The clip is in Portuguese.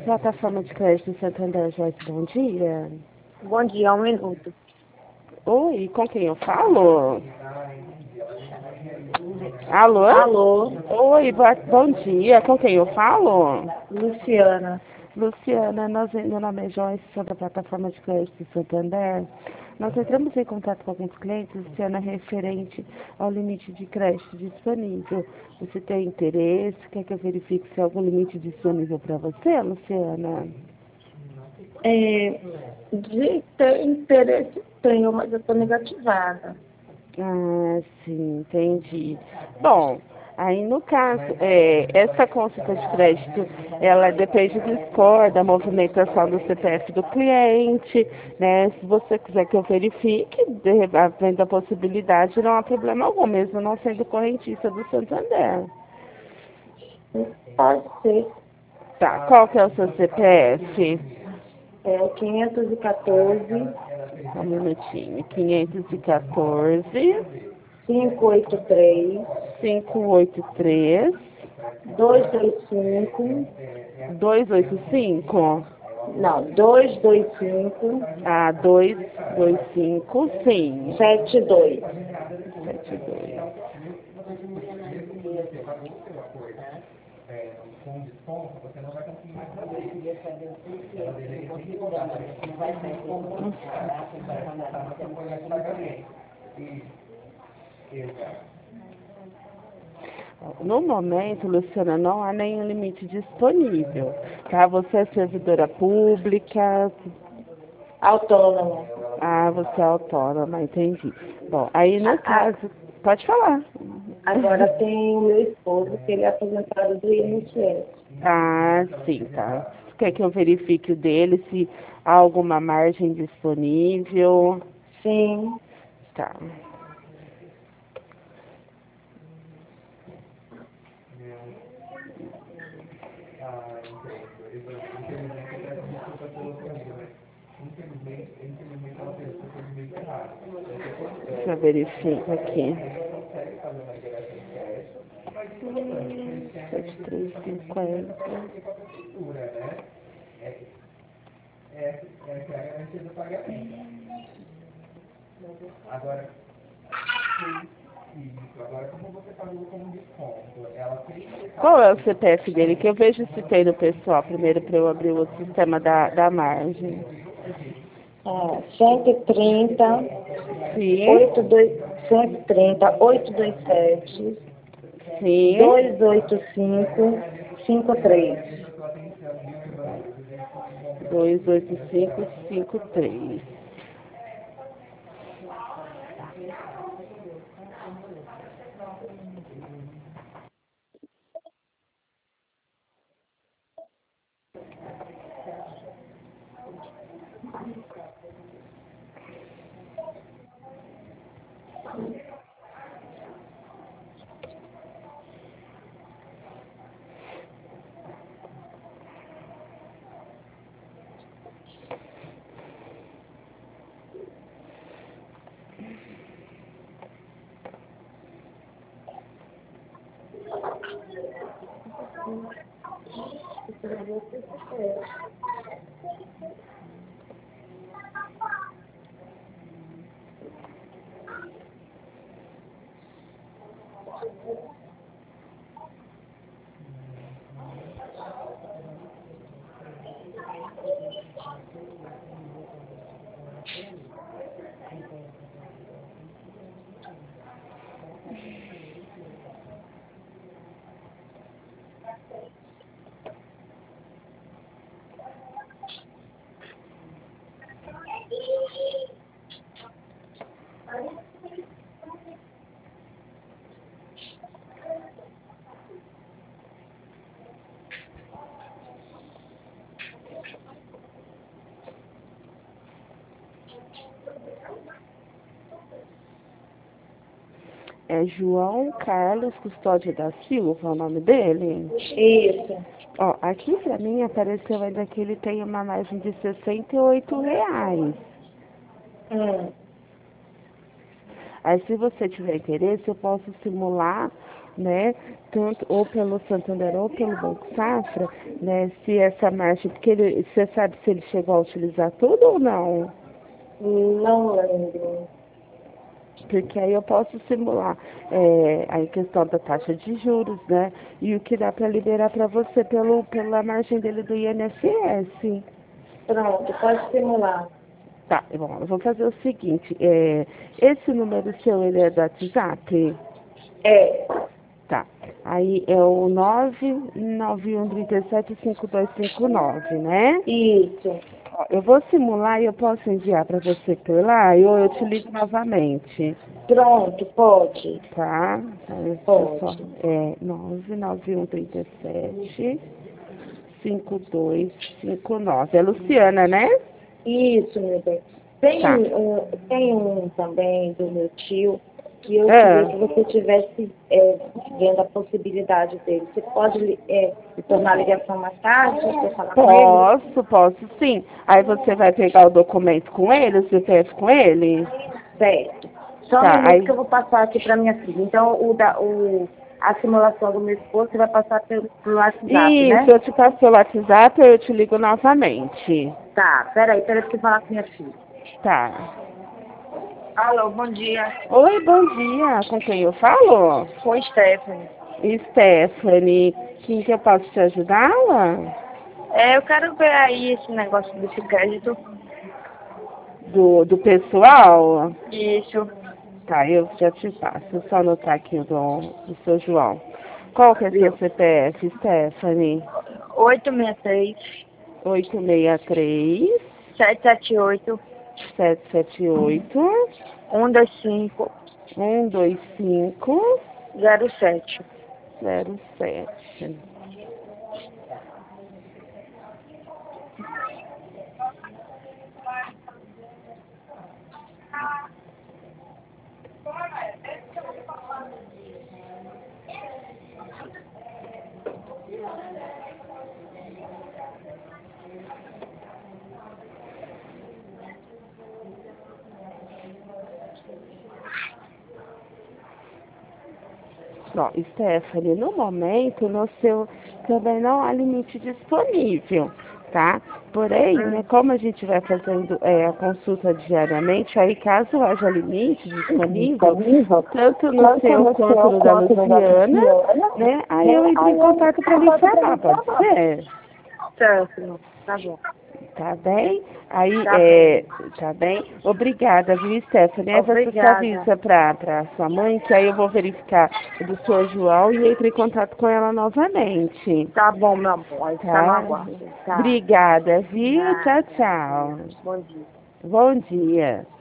Plataforma de crédito Santander, Joyce, bom dia. Bom dia, 1 minuto. Oi, com quem eu falo? Alô? Alô, Oi, bom dia, com quem eu falo? Luciana. Luciana, meu nome é Joyce, sou da plataforma de crédito Santander. Nós entramos em contato com alguns clientes, Luciana, referente ao limite de crédito disponível. Você tem interesse? Quer que eu verifique se há algum limite disponível para você, Luciana? De ter interesse tenho, mas eu estou negativada. Ah, sim, entendi. Bom, aí no caso, essa consulta de crédito, ela depende do score, da movimentação do CPF do cliente, né? Se você quiser que eu verifique, havendo a possibilidade, não há problema algum, mesmo não sendo correntista do Santander. Pode ser. Tá, qual que é o seu CPF? É o 514 Só um minutinho, 514 583 583 225, 285. não, 225 Ah, 225, sim. 72. 72. No momento, Luciana, não há nenhum limite disponível, tá? Você é servidora pública, Autônoma. você é autônoma, entendi. Bom, aí no caso, pode falar. Agora tem o meu esposo, que ele é aposentado do INSS. Ah, sim, tá. Quer que eu verifique o dele, se há alguma margem disponível? Sim. Tá. Deixa eu verificar aqui. 7350. Qual é o CPF dele? Que eu vejo se tem no pessoal, primeiro para eu abrir o sistema da margem. 130, Sim, 130, 827, sim. 285, 53. 28553. É João Carlos Custódio da Silva, o nome dele? Isso. Ó, aqui pra mim apareceu ainda que ele tem uma margem de R$ 68. Hum. Aí, se você tiver interesse, eu posso simular né, tanto ou pelo Santander ou pelo Banco Safra, né, se essa margem, porque você sabe se ele chegou a utilizar tudo ou não? Não lembro. Porque aí eu posso simular a questão da taxa de juros, né, e o que dá para liberar para você pela margem dele do INSS. Pronto, pode simular. Tá, bom, eu vou fazer o seguinte, esse número seu, ele é do WhatsApp? É, Tá. Aí é o 991375259, né? isso. Ó, eu vou simular e eu posso enviar para você por lá ou eu te ligo novamente, Pronto, pode. tá? Deixa eu só, Pode. 991375259. É Luciana, né? Isso, meu bem. Tá. Tem um também do meu tio que eu queria Ah, que você tivesse vendo a possibilidade dele. Você pode tornar a ligação mais tarde para falar com ele? posso sim. Aí você vai pegar o documento com ele, o CPF com ele? Certo. Só um Tá, minuto aí. que eu vou passar aqui para minha filha. Então, a simulação do meu esposo você vai passar pelo WhatsApp, Isso, né? eu te passo pelo WhatsApp ou eu te ligo novamente. Tá, peraí, que eu falar com minha filha. Tá. Alô, bom dia. Oi, bom dia. Com quem eu falo? Com Stephanie. Stephanie. Quem que eu posso te ajudá-la? Eu quero ver aí esse negócio desse crédito. Do pessoal? Isso. Tá, eu já te passo. Só anotar aqui o do seu João. Qual que é seu Viu? CPF, Stephanie? 863 863 778 778 125 125 07. 07. Ó, Stephanie, no momento, no seu também não há limite disponível, tá? Porém, né, como a gente vai fazendo a consulta diariamente, aí caso haja limite disponível, tanto no seu quanto no da Luciana, né, aí eu entro em contato para lhe informar, pode ser? Certo, tá bom. Tá bem? Aí, Tá bem. tá bem? Obrigada, viu, Stephanie? Aí você só Obrigada. avisa pra sua mãe, que aí eu vou verificar do seu João e entro em contato com ela novamente. Tá bom, meu amor. Aí tá no Tá? aguardo. Tá. Obrigada, viu? Tchau, Nada. tchau. Bom dia. Bom dia.